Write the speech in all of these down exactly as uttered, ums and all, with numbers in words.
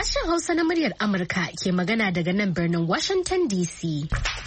Sashen Hausa na muryar Amurka ke magana daga nan birnin Washington D C.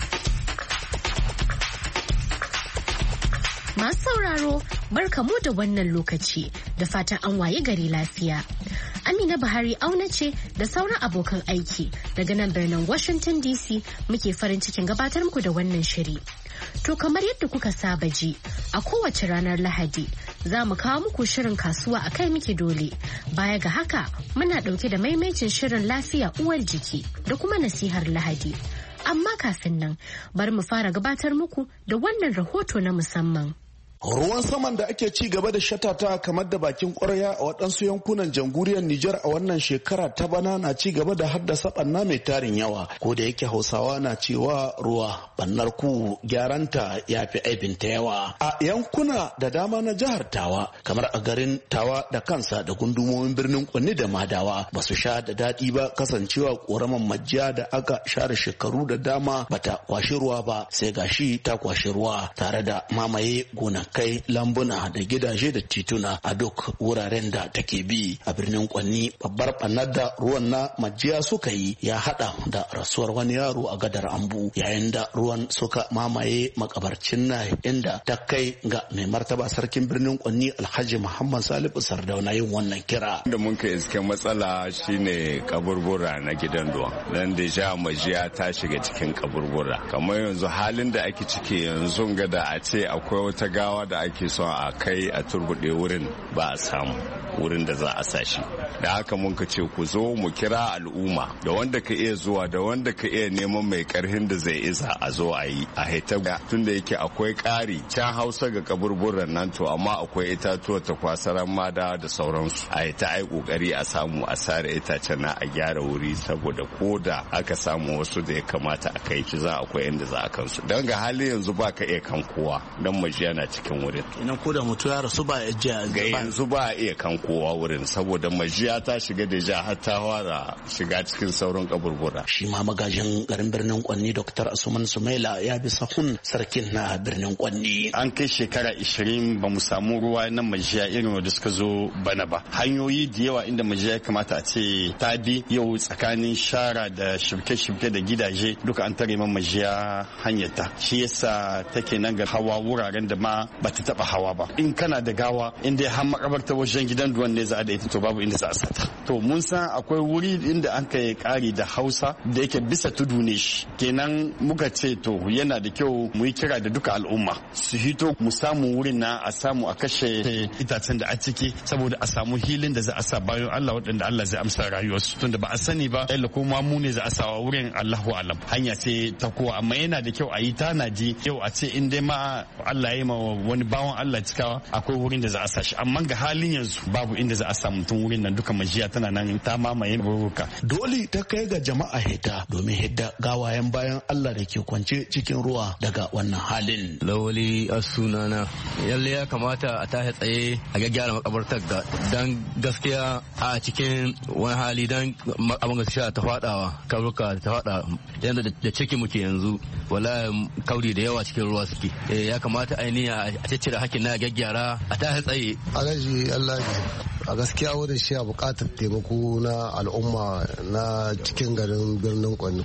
Masu sauraro, barkamu da wannan lokaci da fatan an waye gari lafiya. Amina Buhari auna ce da sauran abokan aiki daga nan birnin Washington D C muke farin cikin gabatar muku da wannan shiri. To kamar yadda kuka saba ji, a kowace ranar Lahadi za mu kawo muku shirin kasuwa a kai muke dole. Baya ga haka muna ɗauke da maimaicin shirin lafiya uwar jiki da kuma nasihar Lahadi. Amma kafin nan bari mu fara gabatar muku da wannan rahoto na musamman. Ruwan saman da ake ci gaba da shatata kamar da bakin ƙwarya a waɗansu yankunan jamhuriyar Nijar a wannan shekara ta bana na ci gaba da haddasa ɓanna mai tarin yawa. Ko da yake Hausawa na cewa ruwa ɓannar ku gyaranta ya fi aibinta yawa. A yankuna da dama na jihar Tawa kamar a garin Tawa da kansa da gundumomin birnin Kwanni da Madawa ba su sha da daɗi ba kasancewa ƙoraman majiya da aka share shekaru da dama bata kwashi ruwa ba sai gashi ta kwashi ruwa tare da mamaye gona kai lambuna da gidaje da tituna a duk wuraren da take bi a birnin Kwanni. Babbar ɓannar da ruwan na majiya suka yi ya hada da rasuwar wani yaro a gadar Ambu yayin da ruwan suka mamaye makabarcin na inda ta kai ga mai martaba sarkin birnin Kwanni Alhaji Muhammad Salihu Sardauna yin wannan kira. Da mun ka iske matsala shine kaburbura na gidan ruwa dan da ja majiya ta shiga cikin kaburbura kamar yanzu halin da ake ciki yanzu ga da a ce akwai wata gawa da ake son a kai a turbuɗe wurin ba a samu wurin da za a sashi da haka mun ka ce ku zo mu kira al'umma da wanda ka iya zuwa da wanda ka iya neman mai karhin da zai isa a zo a yi a haita tun da yake akwai ƙari can hausa ga kaburburan nan to amma akwai itatuwa ta kwasaran mada da sauransu a haita ai kokari a samu a sare itacen na a gyara wuri saboda ko da aka samu wasu da ya kamata a kai ki za akwai inda za a kansu don ga hali yanzu ba ka iya kan kowa don majiya na cikin wurin idan ko da mutu ya rasu ba ya jiya ga yanzu ba a iya kan kowa wurin saboda majiya ta shiga da ja har ta fara shiga cikin sauran kaburbura. Shi ma magajin garin birnin Kwanni Dr. Asuman Sumaila ya bi sahun sarkin na birnin Kwanni. An kai shekara ishirin ba mu samu ruwa na majiya irin wanda suka zo bana ba. Hanyoyi da yawa inda majiya ya kamata a ce ta bi yau tsakanin shara da shirke-shirke da gidaje duka an tare man majiya hanyarta. Shi yasa take nan ga hawa wuraren da ma ba ta taba hawa ba. In kana da gawa inda har makabarta wajen gidan duwan ne za a da ita to babu inda za a sata. To mun san akwai wuri inda an kai kari da Hausa da yake bisa tudu ne shi. Kenan muka ce to yana da kyau mu yi kira da duka al'umma su hito mu samu wurin na a samu a kashe itacen da a ciki saboda a samu hilin da za a sa bayan Allah waɗanda Allah zai amsa rayuwarsu tunda ba a sani ba yalla ko ma mu ne za a sawa wurin Allahu alam. Hanya ce ta kowa amma yana da kyau a yi tanaji yau a ce in dai ma Allah ya yi ma wani bawan Allah cikawa akwai wurin da za a sa shi amma ga halin yanzu babu inda za a samu mutum wurin nan duka majiya tana nan ta mamaye buruka. Dole ta kai ga jama'a hita domin hidda gawayen bayan Allah da ke kwance cikin ruwa daga wannan halin. Lawali a sunana yalle ya kamata a tashi tsaye a gyara makabartar ga dan gaskiya a cikin wani hali dan abin gaskiya ta fadawa karuka ta fada yanda da ciki muke yanzu wallahi kauri da yawa cikin ruwa suke ya kamata ainiya a ciccire hakkin na gyaggyara a tashi tsaye. Alhaji Allah a gaskiya wurin shi a bukatar taimako na al'umma na cikin garin birnin Kwanni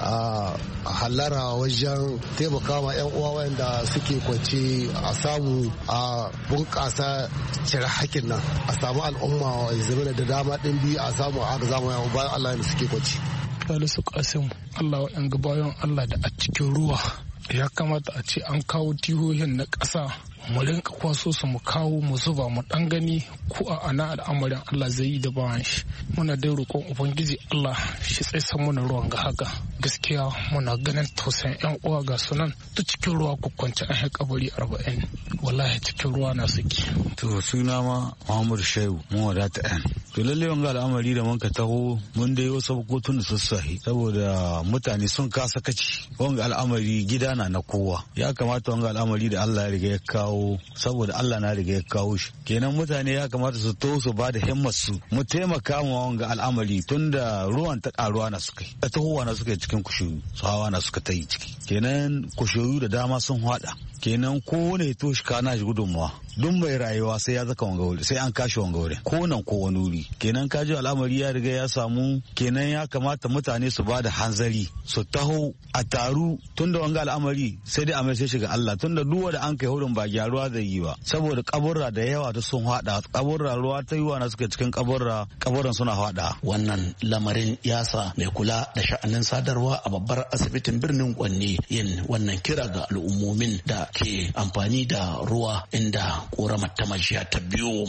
a hallara wajen taimaka ma 'yan uwa wanda suke kwance a samu a bunƙasa cire hakin nan a samu al'umma zama da dama ɗin biyu a samu a ga zama yawon bayan Allah da suke kwance. Salisu Kasim Allah wa'yan gabayon Allah da a cikin ruwa ya kamata a ce an kawo tihohin na ƙasa mu rinka kwaso su mu kawo mu zuba mu dan gani ko a ana al'amarin Allah zai yi da bawan shi muna dai roƙon ubangiji Allah shi tsaisan mana ruwan ga haka gaskiya muna ganin tausayin yan uwa ga sunan ta cikin ruwa ku kwance an kabari arba'in wallahi cikin ruwa na suke. To suna ma Muhammad Shehu mu wadata yan to lalle wanga al'amari da mun ka taho mun dai wasu kotun da sassahi saboda mutane sun kasa kaci wanga al'amari gida na na kowa ya kamata wanga al'amari da Allah ya riga ya kawo saboda Allah na riga ya kawo shi kenan mutane ya kamata su to su ba da himmar su mu taimaka ma wanga al'amari tunda ruwan ta karuwa na suka yi ta tahowa na suka yi cikin kushoyu su hawa na suka ta yi ciki kenan kushoyu da dama sun hada kenan kowane to shi kana shi gudunmawa duk mai rayuwa sai ya zaka wanga wuri sai an kashe wanga wuri ko nan ko wani wuri kenan kaji al'amari ya riga ya samu kenan ya kamata mutane su ba da hanzari su taho a taru tunda wanga al'amari sai dai a mai sai shiga Allah tunda duk wanda an kai hurin ba gyaruwa zai yi ba saboda kaburra da yawa da sun hada kaburra ruwa ta yiwa na suka cikin kaburra kaburran suna hada. Wannan lamarin yasa mai kula da sha'anin sadarwa a babbar asibitin birnin Kwanni yin wannan kira ga al'ummomin da ke amfani da ruwa inda ƙoramar ta majiya ta biyo.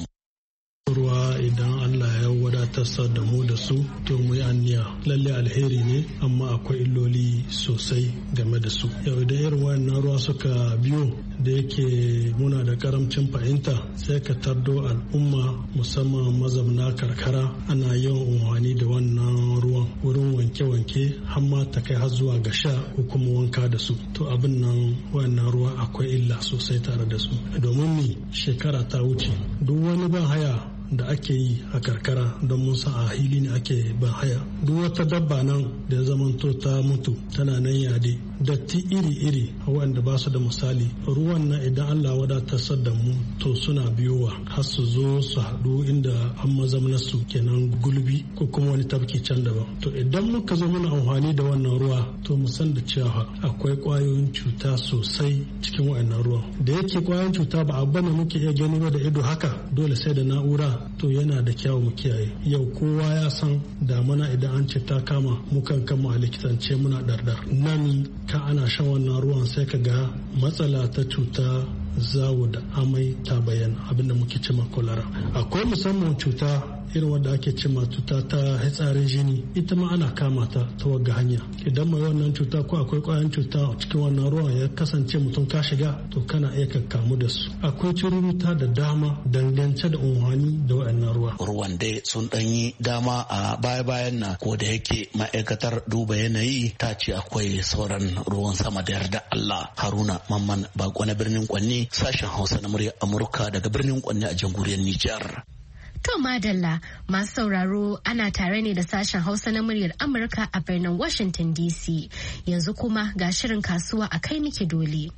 Ruwa idan Allah ya wadatar da mu da su to mu yi anniya lalle alheri ne amma akwai illoli sosai game da su. Yau idan irin wannan ruwa suka biyo da yake muna da karamcin fahimta sai ka tardo al'umma musamman mazamna karkara ana yawan amfani da wannan ruwan wurin wanke-wanke har ma ta kai har zuwa ga sha ko kuma wanka da su. To abin nan wannan ruwa akwai illa sosai tare da su domin ni shekara ta wuce duk wani ban haya da ake yi a karkara don mun san a hili ne ake ban haya duk wata dabba nan da zamanto ta mutu tana nan yade datti iri-iri wanda ba su da misali ruwan nan idan Allah wadatar da mu to suna biyowa har su zo su haɗu inda an mazamnar su kenan gulbi ko kuma wani tafki can daban. To idan muka zo muna amfani da wannan ruwa to mu san da cewa akwai ƙwayoyin cuta sosai cikin waɗannan ruwan da yake ƙwayoyin cuta ba abu ne muke iya gani ba da ido haka dole sai da na'ura to yana da kyau mu kiyaye. Yau kowa ya san damana idan an ce ta kama mukan kama a likitance muna dardar nan ka ana shan wannan ruwan sai ka ga matsala ta cuta zawo da amai ta bayyana abinda muke cema kolara. Akwai musamman cuta irin wadda ake cema cuta ta hitsarin jini ita ma ana kama ta ta wagga hanya idan mai wannan cuta ko akwai kwayan cuta cikin wannan ruwan ya kasance mutum ka shiga to kana iya ka kamu da su. Akwai cururuta da dama dangance da unhani da waɗannan ruwa. Ruwan dai sun ɗanyi dama a baya-bayan na ko da yake ma'aikatar duba yanayi ta ce akwai sauran ruwan sama da yarda Allah. Haruna Mamman Bako na birnin Kwanni sashen Hausa na murya Amurka daga birnin Kwanni a jamhuriyar Nijar. To madalla masu sauraro ana tare ne da sashen Hausa na muryar Amurka a birnin Washington D C. Yanzu kuma ga shirin kasuwa a kai miki dole.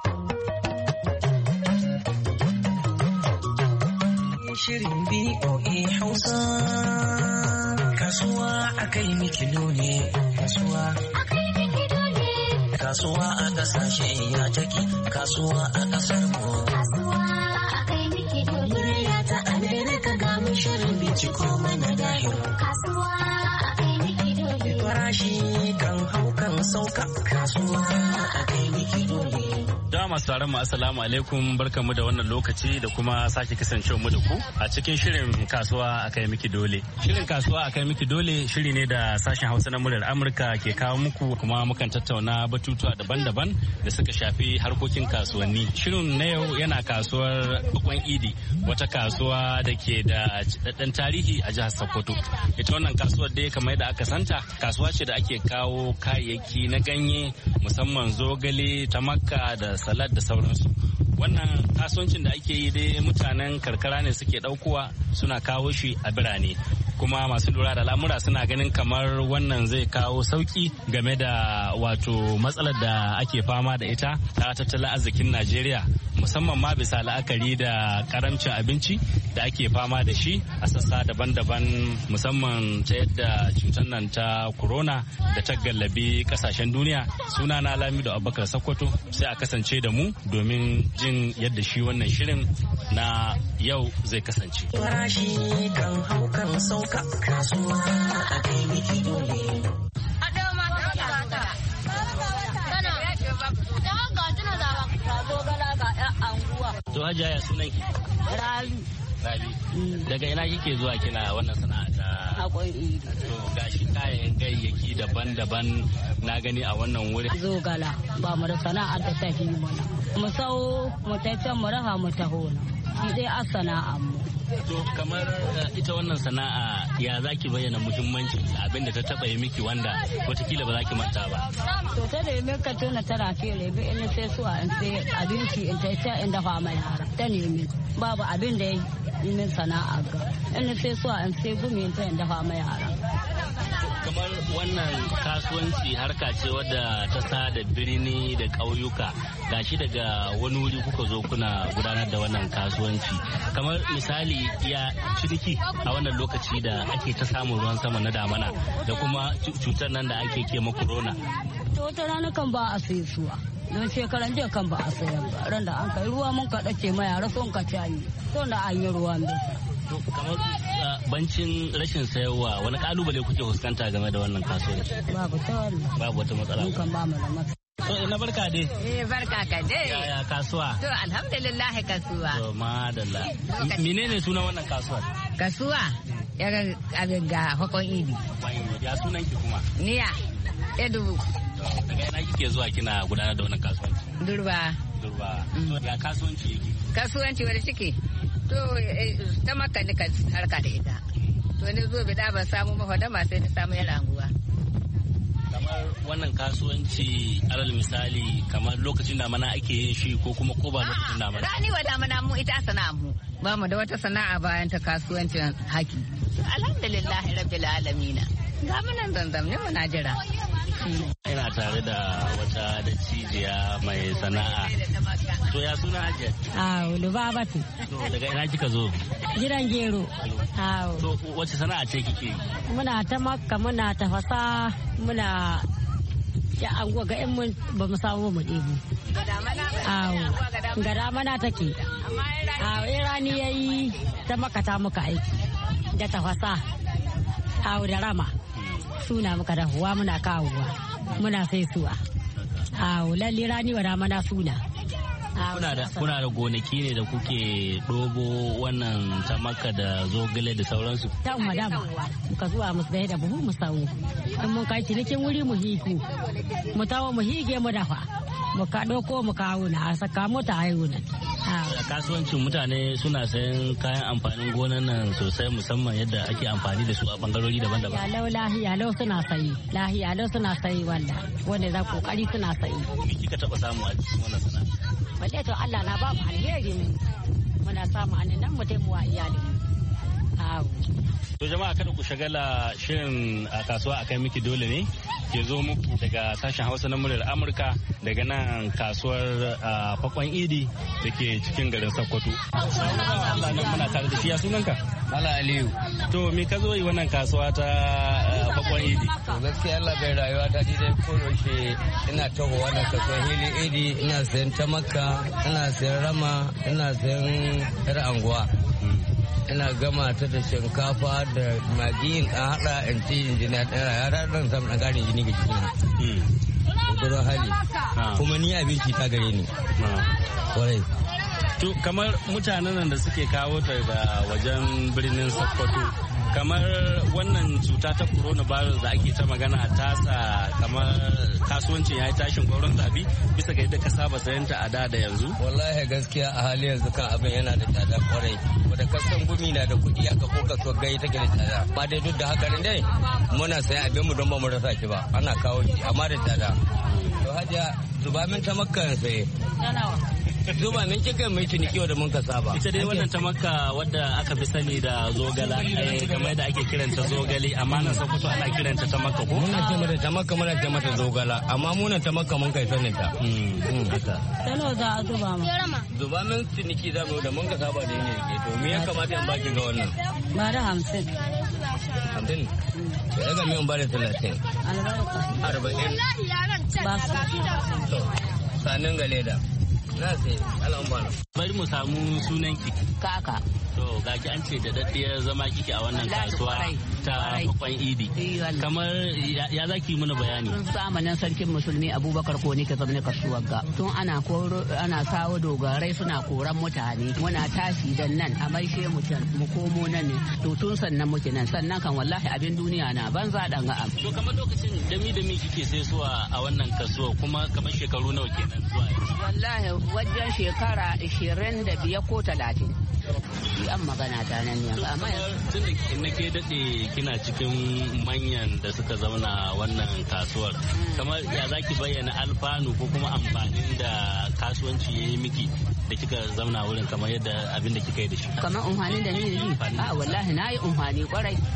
Shirin B O A Hausa kasuwa a kai miki dole. Kasuwa a kai miki dole. Kasuwa a kasashe ya take. Kasuwa a kasar mu. Kasuwa a kai miki dole. Ya ta Amerika ga mu shirin binciko mana dahir. Kasuwa a kai miki dole. Farashi kan hau kan sauka. Kasuwa a kai miki dole. Da masu taron mu assalamu alaikum barkamu da wannan lokaci da kuma sake kasancewa mu da ku a cikin shirin kasuwa akai miki dole. Shirin kasuwa akai miki dole shiri ne da sashen Hausa na muryar Amurka ke kawo muku kuma mukan tattauna batutuwa daban-daban da suka shafi harkokin kasuwanni. Shirin na yau yana kasuwar Bakon Idi, wata kasuwa da ke da daɗaɗɗen tarihi a jihar Sokoto. Ita wannan kasuwar dai kamar da aka santa kasuwa ce da ake kawo kayayyaki na ganye musamman zogale ta makka da salad da sauransu. Wannan kasuwancin da ake yi dai mutanen karkara ne suke ɗaukowa suna kawo shi a birane. Kuma masu lura da lamura suna ganin kamar wannan zai kawo sauki game da wato matsalar da ake fama da ita ta tattalin arzikin Najeriya musamman ma bisa la'akari da karamcin abinci da ake fama da shi a sassa daban-daban musamman ta yadda cutar nan ta corona da ta gallabi kasashen duniya. Suna na Lamido Abubakar Sokoto sai a kasance da mu domin jin yadda shi wannan shirin na yau zai kasance. Farashi kan hau kan sauka kasuwa a kai miki dole. To Hajiya ya sunan ki? Rabi. Rabi. Daga ina kike zuwa kina wannan sana'a ta? Hakuri. To gashi kayan gayyaki daban-daban na gani a wannan wuri. Zogala ba mu da sana'ar da ta fi mana. Mu sau mu taicen mu raha mu taho na. Shi dai a sana'a mu. To kamar ita wannan sana'a ya za ki bayyana muhimmancin abin da ta taba yi miki wanda watakila ba za ki manta ba. To ta da yi ka tuna tara ke lebe in sai su in sai abinci in ta ta in dafa mai yara ta nemi babu abin da ya yi min sana'a ga in sai su in sai gumi ta in dafa mai yara. kamar wannan kasuwanci harka ce wadda ta sada birni da ƙauyuka gashi daga wani wuri kuka zo kuna gudanar da wannan kasuwanci kamar misali ya ciniki a wannan lokaci da ake ta samun ruwan sama na damana da kuma cutar nan da ake ke corona. To wata rana kan ba a sai suwa don shekaran jiya kan ba a sayar ba ran da an kai ruwa mun kaɗa ce ma yara sun ka cayi to da an yi ruwa bisa. To kamar bancin rashin sayarwa wani kalubale kuke fuskanta game da wannan kasuwanci? Babu ta babu wata matsala. Mun kan ba mu da matsala. To ina barka dai. Eh barka ka dai. Yaya kasuwa? To alhamdulillah kasuwa. To madalla. Menene sunan wannan kasuwar? Kasuwa ya abin ga hakon idi. Ya sunan ki kuma? Niya. Edu. Daga ina kike zuwa kina gudanar da wannan kasuwanci? Durba. Durba. To ya kasuwanci yake? Kasuwanci wanda ciki? To ta maka ne ka harka da ita. To ne zo bi da ban samu mahadama sai na samu yar anguwa. Kamar wannan kasuwanci alal misali kamar lokacin da mana ake yin shi ko kuma ko ba lokacin da mana? Rani wa damana mu ita sana'a mu. Ba mu da wata sana'a bayan ta kasuwancin haki. Alhamdulillah rabbil alamin. Ga mu nan zanzam ne muna jira. Ina tare da wata dattijiya mai sana'a. To ya suna Hajiya? Ah, Lubabatu. To daga ina kika zo? Gidan gero. Ah. To wace sana'a ce kike? Muna ta makka muna ta fasa muna ya anguwa ga in mun ba mu samu mu ɗebi. Ah. Ga damana take. Ah, in rani yayi ta makka ta muka aiki. Da ta fasa. Ah, da rama. Suna muka dahuwa muna kawowa muna sai suwa a lalle rani wa ramana suna kuna da kuna da gonaki ne da kuke dobo wannan tamaka da zogale da sauransu ta madam muka zuwa musu da buhu mu samu in mun kai cinikin wuri mu hiku mu tawo mu hige mu dafa mu ka doko mu kawo na saka mota hayo nan kasuwancin mutane suna sayan kayan amfanin gonan nan sosai musamman yadda ake amfani da su a bangarori daban-daban. Ya lau lahiya lau suna sayi, lahiya lau suna sayi wanda wanda za kokari suna sayi. Me kika taba samu a cikin wannan sana'a? Balle to Allah na ba mu alheri mu muna samu annan mu taimu wa iyali. To jama'a kada ku shagala shirin a kasuwa akai miki dole ne ke zo muku daga sashen Hausa na muryar Amurka daga nan kasuwar Fakon Idi da ke cikin garin Sokoto. Allah nan muna tare da shi ya sunanka? Mala Aliyu. To me ka zo yi wannan kasuwa ta Fakon Idi? To gaskiya Allah bai rayuwa ta dai ko yaushe ina taho wannan kasuwar Hili Idi ina sayan ta Makka ina sayan rama ina sayan yar anguwa. Ina gama ta da shinkafa da magiyin a haɗa in ci injiniya ɗaya ya ɗan samun ɗan ƙarin jini ga jikina. Gudun hali. Kuma ni abinci ta gare ni. Kwarai. To kamar mutanen nan da suke kawo ta da wajen birnin Sokoto kamar wannan cuta ta coronavirus da ake ta magana tasa kamar kasuwancin ya yi tashin gwauron zabi bisa ga yadda ka saba sayan ta a da da yanzu? Wallahi gaskiya a hali yanzu kan abin yana da tsada kwarai. Wadda kasan gumi na da kuɗi aka ko kasuwar gai take da tsada. Amma dai duk da haka dai muna sayan abin mu don ba mu rasa shi ba ana kawo shi amma da tsada. To hajiya zuba min ta makka saye. Zuba min kika mai ciniki da mun ka saba. Ita dai wannan ta makka wadda aka fi sani da zogala kamar da ake kiranta zogale amma nan Sokoto ana kiranta ta makka ko? Muna ce mata ta makka muna ce mata zogala amma muna ta makka mun kai sanin ta. Tano za a zuba mu. Zuba min ciniki za mu da mun ka saba da ne ke to me ya kamata in baki ga wannan? Ba da hamsin. Hamsin? Ya daga min ba da talatin. Arba'in. Ba su. Sanin ga leda. Na sai al'amma. Bari mu samu sunan ki. Kaka. To ga ki an ce da daddiyar zama kike a wannan kasuwa ta Fakon Idi. Kamar ya zaki mana bayani. Tun zamanin sarkin musulmi Abubakar ko ne ka zama ne kasuwar ga. Tun ana koro ana sawo dogarai suna koran mutane. Muna tashi dan nan a maishe mu can mu komo nan ne. To tun sannan muke nan sannan kan wallahi abin duniya na banza dan ga am. To kamar lokacin dami dami kike sai suwa a wannan kasuwa kuma kamar shekaru nawa kenan zuwa yanzu. Wallahi wajen shekara ishirin da biyar ko talatin. An magana ta nan yanzu amma tun da in nake dade kina cikin manyan da suka zauna wannan kasuwar kamar ya zaki bayyana alfanu ko kuma amfanin da kasuwanci yayi miki da kika zauna wurin kamar yadda abin da kika yi da shi kamar amfanin da ni da shi a wallahi nayi amfani kwarai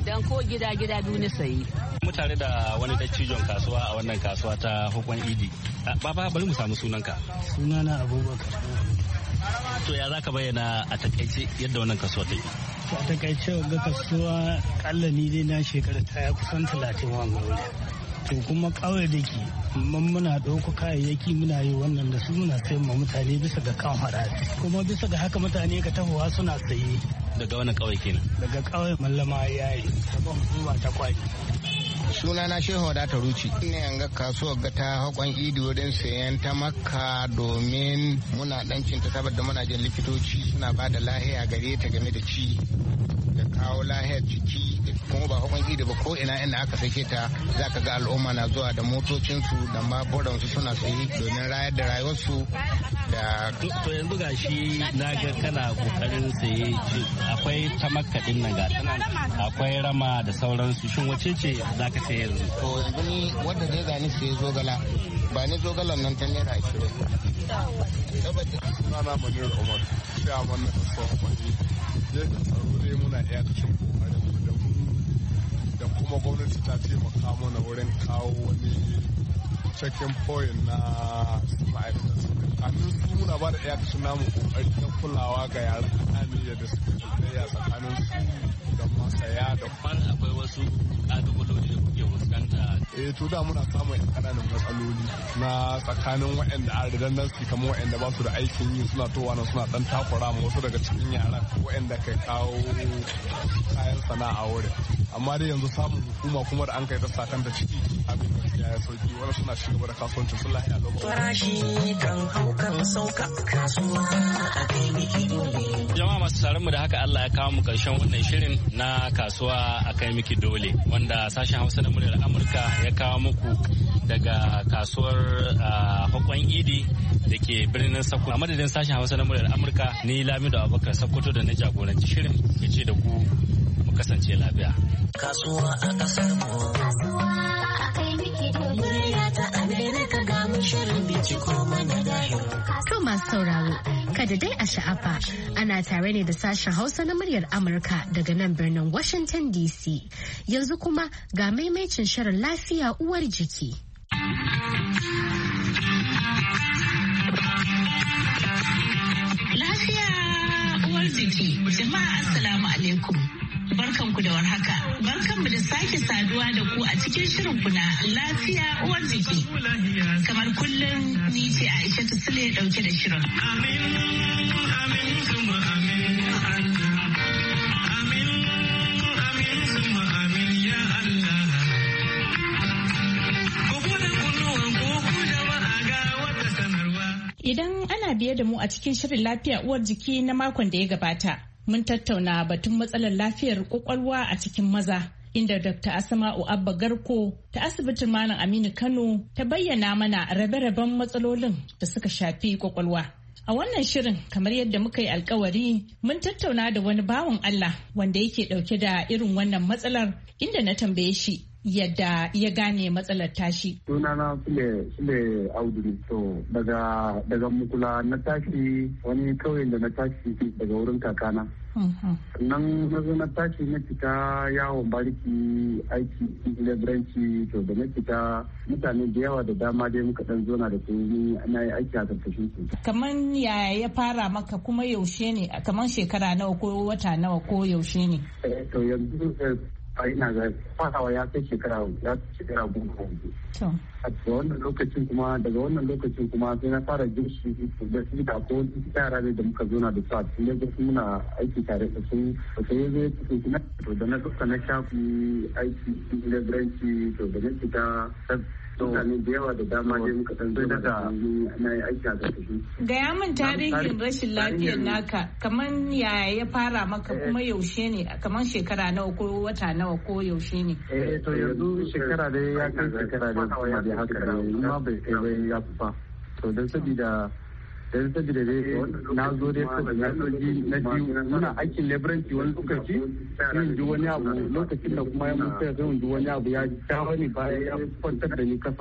dan ko gida gida biyu na sayi. Mutane da wani dattijon kasuwa a wannan kasuwa ta Hukwan Idi. Baba bari mu samu sunanka. Sunana Abubakar. To ya za ka bayyana a takaice yadda wannan kasuwa take? A takaice ga kasuwa kalla ni dai na shekara ta ya kusan talatin wannan wuri. To kuma kawai da ke mun muna ɗauko kayayyaki muna yi wannan da su muna sayan ma mutane bisa ga kan haraji. Kuma bisa ga haka mutane ka tahowa suna saye. Daga wani kawai kenan? Daga kawai mallama yayi. Sabon zuwa ta kwaki. Suna na Shehu da ta ruci. Ne an ga kasuwar ga ta Hukwan Idi wurin sayan ta Makka domin muna dan cinta saboda muna jin likitoci suna ba da lahiya gare ta game da ci da kawo lahiyar jiki kuma ba Hukwan Idi ba ko ina inda aka sake ta za ka ga al'umma na zuwa da motocinsu da maburansu suna sayi domin rayar da rayuwarsu da to yanzu ga shi na ga kana kokarin saye akwai ta Makka din nan ga akwai rama da sauransu shin wace ce za ka saye yanzu? To yanzu ni wanda zai gani sai zogala ba ni zogalan nan ta naira ashirin. Sunana Manir Umar, chairman na kasuwar Kwani. Zai ka tsaro dai muna iya kashin kokarin mu da mu da kuma gwamnati ta taimaka mana wurin kawo wani checking point na ma'aikatan su. Kamin su muna ba da iya kashin namu kokari na kulawa ga yaran kanani yadda suke tsaya tsakanin su da masaya da kwana akwai wasu ƙalubaloli da kuke fuskanta. Eh to da muna samun ƙananan matsaloli na tsakanin waɗanda a redundancy kamar waɗanda ba su da aikin yi suna towa nan suna ɗan takura ma wasu daga cikin yaran waɗanda kai kawo kayan sana'a wurin. Amma dai yanzu samun hukuma kuma da an kai ta sakanta ciki abin gaskiya ya sauki wani suna ci gaba da kasuwancin sun lahiya lokacin. Farashi kan hau kan sauka kasuwa a kai miki dole. Jama'a masu taron mu da haka Allah ya kawo mu ƙarshen wannan shirin na kasuwa a kai miki dole wanda sashen Hausa na muryar Amurka ya kawo muku daga kasuwar Hukwan Idi da ke birnin Sokoto. A madadin sashen Hausa na muryar Amurka ni Lamido Abubakar Sokoto da na jagoranci shirin ke ce da ku mu kasance lafiya. Kasuwa a kasar mu. Kasuwa a kai miki dole. Murya ta Amerika ga mu shirin binciko mana dahir. To masu sauraro, kada dai a sha'afa ana tare ne da sashen Hausa na muryar Amurka daga nan birnin Washington D C. Yanzu kuma ga maimaicin shirin lafiya uwar jiki. Lafiya uwar jiki, jama'a assalamu alaikum. Barkanku da warhaka. Barkanmu da sake saduwa da ku a cikin shirin ku na lafiya uwar jiki. Kamar kullum ni ce Aisha Sule dauke da shirin. Amin, amin, suma amin, amin, amin, suma amin, ya Allah. Idan ana biye da mu a cikin shirin lafiya uwar jiki na makon da ya gabata, mun tattauna batun matsalar lafiyar kwakwalwa a cikin maza, inda Dokta Asma'u Abba Garko ta asibitin Malam Aminu Kano ta bayyana mana rabe-raben matsalolin da suka shafi kwakwalwa. A wannan shirin, kamar yadda muka yi alkawari, mun tattauna da wani bawan Allah wanda yake dauke da irin wannan matsalar, inda na tambaye shi yadda ya gane matsalar tashi. Sunana Sule Sule Audu. To daga daga mukula na tashi wani kauyen da na tashi daga wurin kakana. Nan na zo na tashi na fita yawon bariki aiki leburanci, to da na fita mutane da yawa da dama dai muka dan zona da su na yi aiki a karkashin su. Kaman yaya ya fara maka kuma yaushe ne, kaman shekara nawa ko wata nawa ko yaushe ne? To yanzu a ina ga farawa ya kai shekara ya shekara goma yanzu. A wannan lokacin kuma daga wannan lokacin kuma sai na fara girshi da su da ko yara da muka zo na da su a cikin Lagos muna aiki tare da su. To sai ya zo ya cikin kuma to da na duka na shafi aiki cikin leburanci, to da na fita mutane da yawa da dama dai muka dan zo da na yi aiki a ƙarƙashin. Gaya min tarihin rashin lafiyar naka, kaman yaya ya fara maka kuma yaushe ne, kaman shekara nawa ko wata nawa ko yaushe ne? Eh to yanzu shekara dai ya kai shekara dai kuma dai haka dai ma bai kai bai ya fa. To dan sabida dan sabida dai na zo dai ko na soji na biyu muna aikin leburanci wani lokaci sai ji wani abu lokacin da kuma ya mutu sai ji wani abu ya ta wani baya ya kwantar da ni kasa.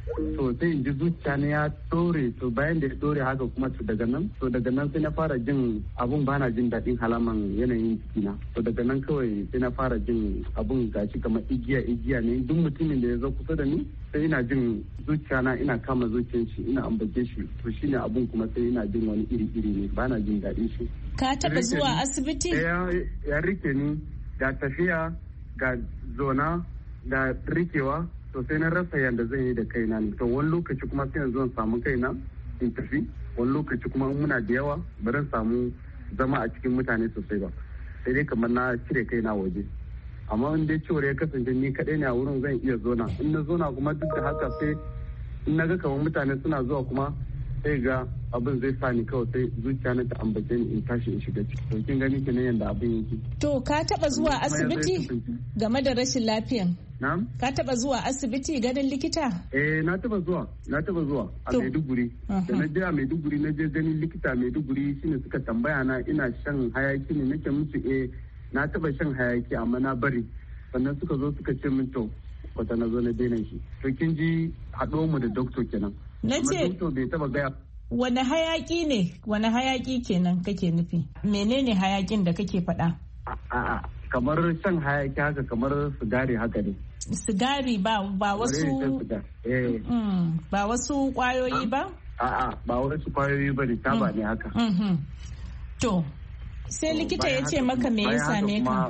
to sai in ji zuciya na ya dore to bayan da ya dore haka kuma to daga nan to daga nan sai na fara jin abun bana jin daɗin halaman yanayin jikina to daga nan kawai sai na fara jin abun gashi kamar igiya igiya ne duk mutumin da ya zo kusa da ni sai ina jin zuciya na ina kama zuciyar shi ina ambace shi to shine abun kuma sai ina jin wani iri iri ne bana jin daɗin shi. Ka taɓa zuwa asibiti? Ya rike ni ga tafiya ga zona da rikewa to sai na rasa yadda zan yi da kaina ne to wani lokaci kuma sai yanzu zan samu kaina in tafi wani lokaci kuma muna da yawa ba zan samu zama a cikin mutane sosai ba sai dai kamar na cire kaina waje amma in dai cewar ya kasance ni kaɗai ne a wurin zan iya zona in na zona kuma duk da haka sai in na ga kamar mutane suna zuwa kuma sai ga abin zai sa ni kawai sai zuciya na ta ambace ni in tashi in shiga ciki to kin gani kenan yanda abin yake. To ka taba zuwa asibiti game da rashin lafiyan? Na'am. Ka taba zuwa asibiti ganin likita? Eh na taba zuwa na taba zuwa a Maiduguri. Da na je a Maiduguri na je ganin likita a Maiduguri shine suka tambaya na ina shan hayaki ne nake musu eh na taba shan hayaki amma na bari sannan suka zo suka ce min to kwata na zo na daina shi to kin ji haɗo mu da doctor kenan. Na ce bai taba gaya wani hayaki ne wani hayaki kenan kake nufi menene hayakin da kake faɗa? A'a kamar shan hayaki haka kamar sigari haka ne. Sigari ba ba wasu eh mm, ba wasu kwayoyi ba? A'a ba wasu kwayoyi ba ne taba ne haka. Mm-hmm. To sai likita ya ce maka me ya same ka?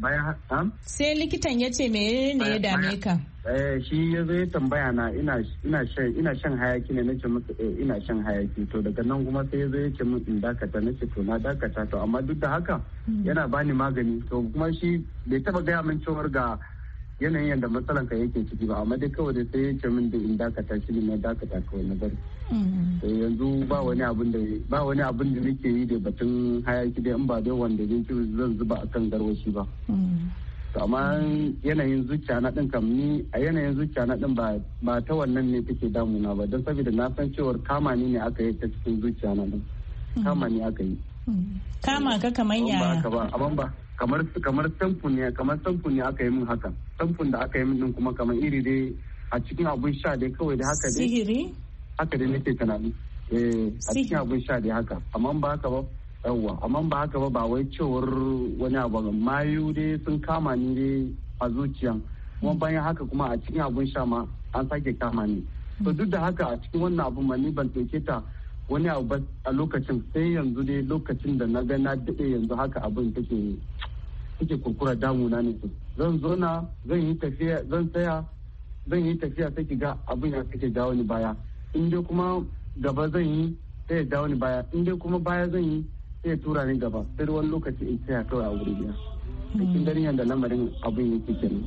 Sai likitan ya ce me ne ya dame ka? Eh shi ya zo ya tambaya na ina ina shan ina shan hayaki ne nace masa eh ina shan hayaki to daga nan kuma sai ya zo ya ce min in dakata nace to na dakata to amma duk da haka yana bani magani to kuma shi bai taba gaya min cewar ga yanayin yadda matsalan ka yake ciki ba amma dai kawai da sai ya ce min da in dakata shi ne na dakata kawai na bari. To yanzu ba wani abin da ba wani abin da nake yi da batun hayaki da in ba dai wanda zan ci zan zuba akan garwashi ba. To amma yanayin zuciya na din kam ni a yanayin zuciya na din ba ba ta wannan ne take damuna ba don saboda na san cewar kama ni ne aka yi ta cikin zuciya na din kama ni aka yi. Kama ka kaman yaya? Ba amma ba kamar kamar samfun ne kamar samfun ne aka yi min haka samfun da aka yi min din kuma kamar iri dai a cikin abun sha dai kawai da haka dai sihiri haka dai nake tunani eh a cikin abun sha dai haka amma ba haka ba yawwa amma ba haka ba ba wai cewar wani abu mayu dai sun kama ni dai a zuciyan kuma bayan haka kuma a cikin abun sha ma an sake kama ni to duk da haka a cikin wannan abun ma ni ban ɗauke ta wani abu a lokacin sai yanzu dai lokacin da na ga na daɗe yanzu haka abin take take kurkura damuna ne zan zo na zan yi tafiya zan tsaya zan yi tafiya sai ki ga abin ya take jawo ni baya in dai kuma gaba zan yi sai ya jawo ni baya in dai kuma baya zan yi sai ya tura ni gaba sai wani lokaci in tsaya kawai a wuri biya cikin garin yadda lamarin abin yake kenan.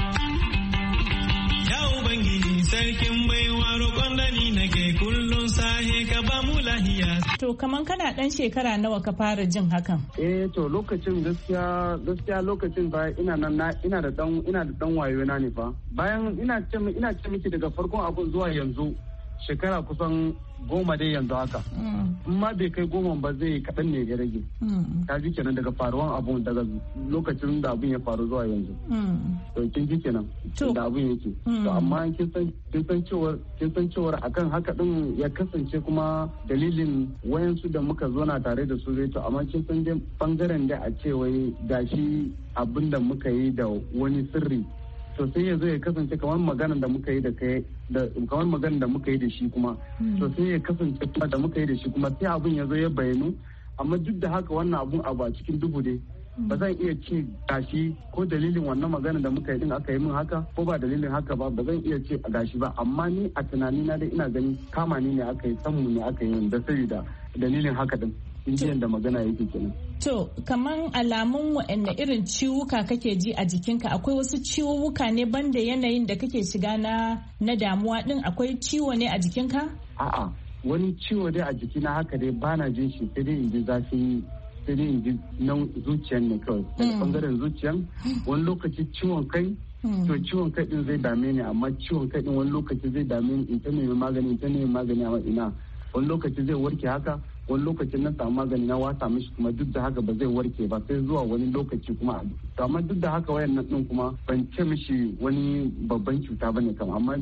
Ya Ubangiji sarkin baiwa roƙon da ni nake kullum sahe ka ba mu lahiya. To kaman kana ɗan shekara nawa ka fara jin hakan? Eh to lokacin gaskiya gaskiya lokacin ba ina nan na ina da dan ina da dan wayo na ne fa. Bayan ina ce ina ce miki daga farkon abun zuwa yanzu shekara kusan goma dai yanzu haka. In ma bai kai goma ba zai kaɗan ne ya rage. Ta ji kenan daga faruwan abun daga lokacin da abun ya faru zuwa yanzu. To kin ji kenan da abun yake. To amma kin san kin san cewar kin san cewar akan haka din ya kasance kuma dalilin wayansu da muka zo na tare da su dai to amma kin san dai bangaren da a ce wai gashi abin da muka yi da wani sirri. To sai ya zo ya kasance kamar maganar da muka yi da kai da kamar maganar da muka yi da shi kuma to sai ya kasance kuma da muka yi da shi kuma sai abun ya zo ya bayanu amma duk da haka wannan abun abu a cikin duhu dai ba zan iya ce gashi ko dalilin wannan maganar da muka yi din aka yi min haka ko ba dalilin haka ba ba zan iya ce a gashi ba amma ni a tunani na dai ina ganin kama ni ne aka yi sanmu ne aka yi da saboda dalilin haka din injiyan da magana yake kenan. To, kaman alamun waɗanne irin ciwuka kake ji a jikinka akwai wasu ciwuka ne banda yanayin da kake shiga na na damuwa din akwai ciwo ne a jikinka? A'a, wani ciwo dai a jikina haka dai bana jin shi sai dai in ji zafi sai dai in ji nan zuciyan ne kawai. Daga bangaren zuciyan wani lokaci ciwon kai to ciwon kai din zai dame ni amma ciwon kai din wani lokaci zai dame ni in ta nemi magani in ta nemi magani amma ina wani lokaci zai warke haka wani lokacin na samu magani na wasa mishi kuma duk da haka ba zai warke ba sai zuwa wani lokaci kuma to amma duk da haka wayan nan din kuma ban ce mishi wani babban cuta bane kam amma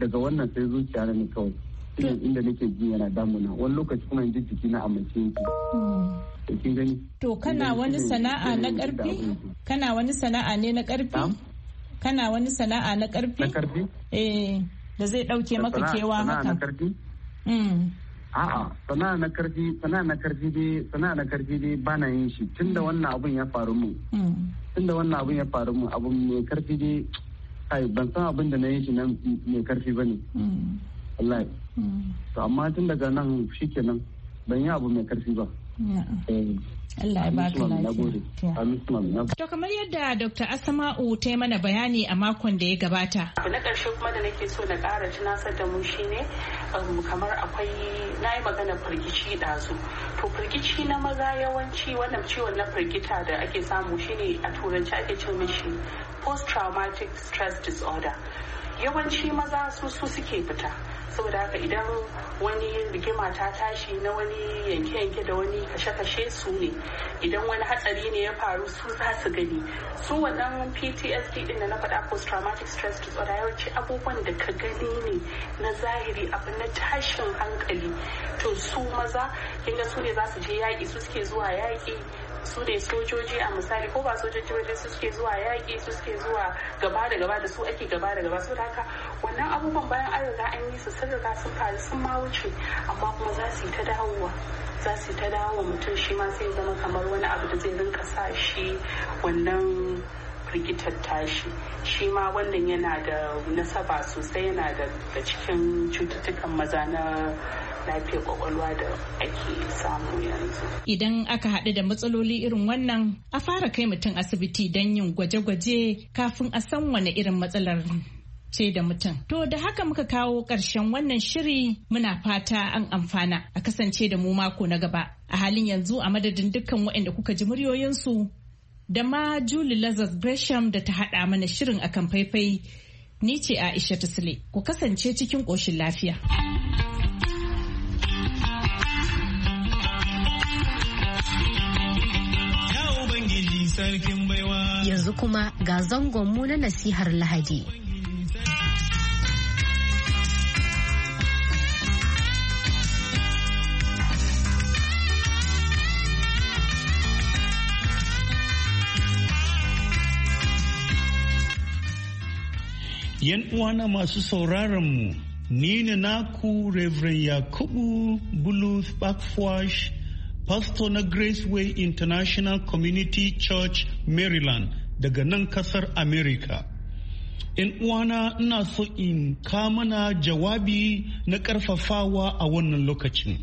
daga wannan sai zuciya na ne kawai inda nake ji yana damuna wani lokaci kuma in ji jiki na amince yake kin gani to kana wani sana'a na karfi kana wani sana'a ne na karfi kana wani sana'a na karfi na karfi eh da zai dauke maka kewa haka sana'a na karfi mm a'a sana'a na karfi sana'a na karfi dai sana'a na karfi dai bana yin shi tunda wannan abun ya faru mu tunda wannan abun ya faru mu abun mai karfi dai kai ban san abin da na yi shi nan mai karfi bane wallahi to amma tun daga nan shikenan ban yi abu mai karfi ba Allah ya baka lafiya. To kamar yadda Doctor Asma'u ta yi mana bayani a makon da ya gabata. Abu na ƙarshe kuma da nake so na ƙara tunasar da mu shine kamar akwai na yi magana firgici ɗazu. To firgici na maza yawanci wannan ciwon na firgita da ake samu shine a turanci ake cin mishi post-traumatic stress disorder. Yawanci maza su su suke fita. Saboda haka idan wani rigima ta tashi na wani yanke-yanke da wani kashe-kashe su ne, idan wani hatsari ne ya faru su za su gani. Su wannan P T S D din da na faɗa post traumatic stress disorder yawanci abubuwan da ka gani ne na zahiri abu na tashin hankali. To su maza kinga su ne za su je yaƙi, su suke zuwa yaƙi, su ne sojoji a misali ko ba sojoji ba su suke zuwa yaƙi, su suke zuwa gaba da gaba da su ake gaba da gaba. Saboda haka wannan abubuwan bayan an riga an yi su sun riga sun faru sun ma wuce, amma kuma za su yi ta dawowa za su yi ta dawowa mutum shi ma sai zama kamar wani abu da zai rinka sa shi wannan firgitar tashi. Shi ma wannan yana da nasaba sosai, yana da cikin cututtukan maza na lafiyar kwakwalwa da ake samu yanzu. Idan aka haɗu da matsaloli irin wannan, a fara kai mutum asibiti don yin gwaje-gwaje kafin a san wane irin matsalar ce da mutum. To da haka muka kawo ƙarshen wannan shiri, muna fata an amfana. A kasance da mu mako na gaba. A halin yanzu a madadin dukkan waɗanda kuka ji muryoyinsu da ma Julie Lazarus Gresham da ta haɗa mana shirin akan faifai, ni ce Aisha Sule. Ku kasance cikin ƙoshin lafiya. Yanzu kuma ga zangonmu na nasihar Lahadi. Yan uwana masu sauraron mu, ni ne naku Reverend Yakubu Bulus Backwash, Pastor na Graceway International Community Church, Maryland, daga nan kasar America. In uwana ina so in kamana jawabi na karfafawa a wannan lokacin.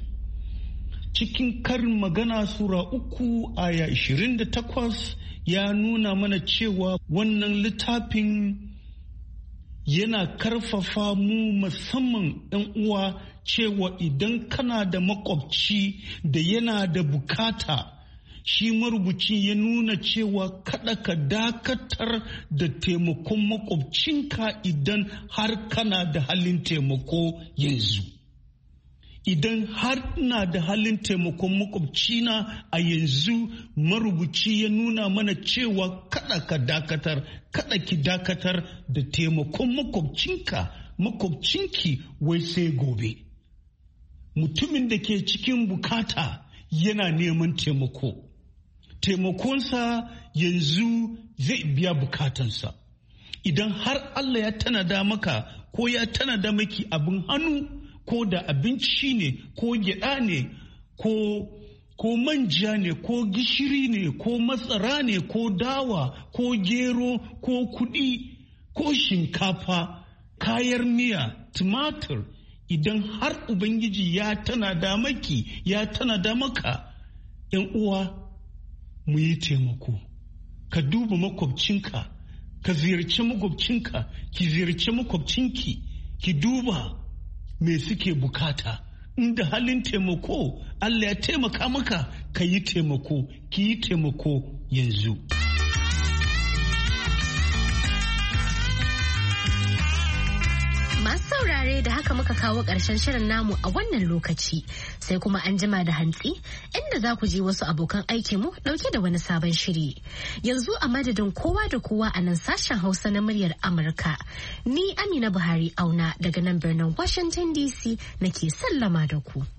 Cikin karin magana Sura uku aya ishirin da takwas ya nuna mana cewa wannan littafin yana karfafa mu musamman ɗan uwa cewa idan kana da makwabci da yana da bukata, shi marubuci ya nuna cewa kada ka dakatar da taimakon makwabcinka idan har kana da halin taimako yanzu. Idan har ina da halin taimakon makwabcina a yanzu, marubuci ya nuna mana cewa kada ka dakatar, kada ki dakatar da taimakon makwabcinka, makwabcinki wai sai gobe. Mutumin da ke cikin bukata yana neman taimako. Taimakonsa yanzu zai biya bukatansa. Idan har Allah ya tanada maka ko ya tanada maki abin hannu, ko da abinci ne, ko gyada ne, ko ko manja ne, ko gishiri ne, ko masara ne, ko dawa, ko gero, ko kuɗi, ko shinkafa, kayan miya, tumatir, idan har Ubangiji ya tanada maki, ya tanada maka, ‘yan uwa, mu yi taimako. Ka duba makwabcinka, ka ziyarci makwabcinka, ki ziyarci makwabcinki, ki duba me suke bukata. Inda halin taimako, Allah ya taimaka maka, ka yi taimako, ki yi taimako yanzu. Masu saurare da haka muka kawo ƙarshen shirin namu a wannan lokaci sai kuma an jima da hantsi inda za ku ji wasu abokan aikinmu ɗauke da wani sabon shiri. Yanzu a madadin kowa da kowa a nan sashen Hausa na muryar Amurka. Ni Amina Buhari auna daga nan birnin Washington D C nake sallama da ku.